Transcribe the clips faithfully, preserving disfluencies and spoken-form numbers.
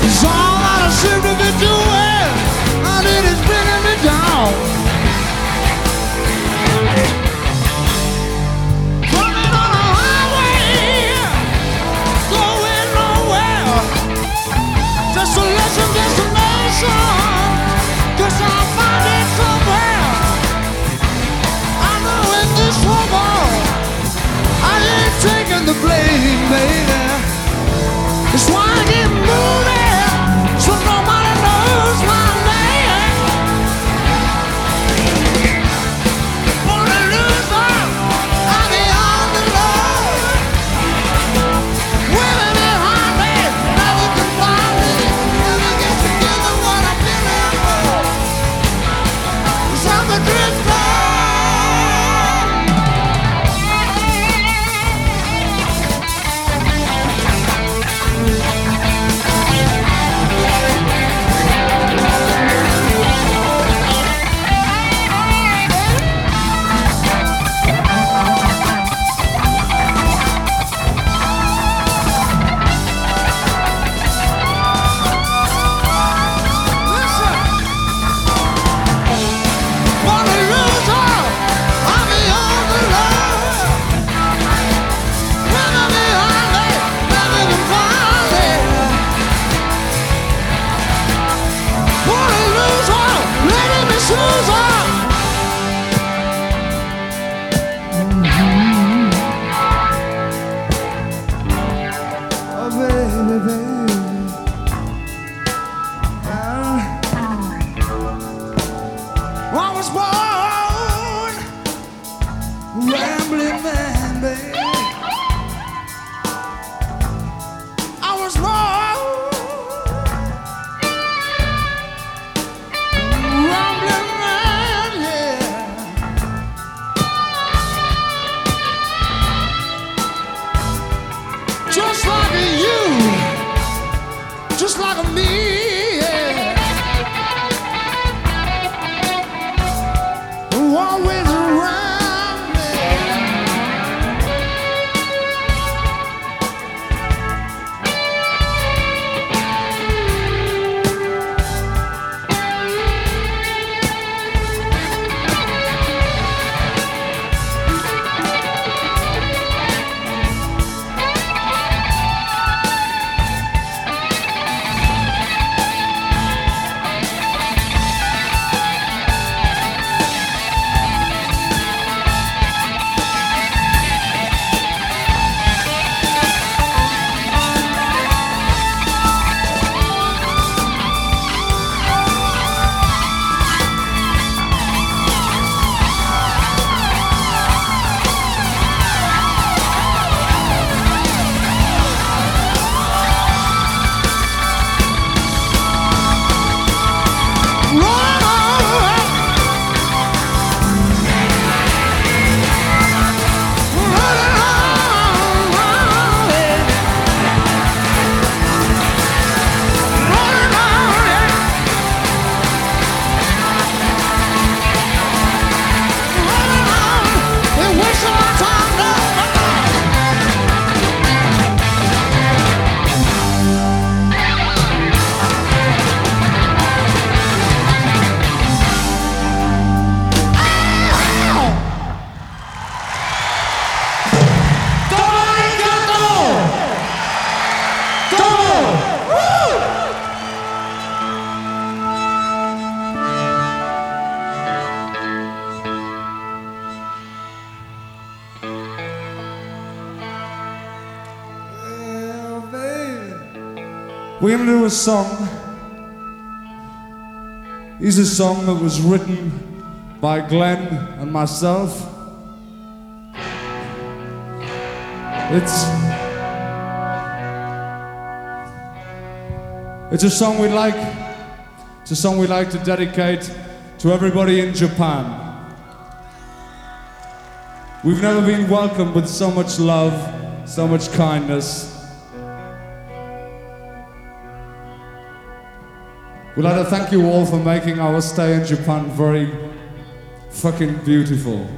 It's all that I seem to be doing, and it is bringing me down. Running on a highway, going nowhere, just a lesson destination, guess I'll find it somewhere. I know in this trouble, I ain't taking the blame, baby. That's why I keep moving, so nobody knows my name. Wanna lose her, I'll be on the road. Women behind me, never can find me. Never get together what I've been there for. 'Cause I'm a drifter. We're going to do a song. It's a song that was written by Glenn and myself. It's It's a song we like. It's a song we like to dedicate to everybody in Japan. We've never been welcomed with so much love, so much kindness. We'd like to thank you all for making our stay in Japan very fucking beautiful.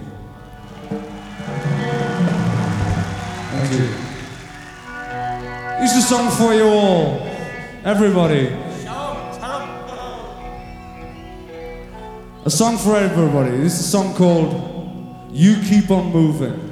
Thank you. It's a song for you all. Everybody. A song for everybody. This is a song called You Keep On Moving.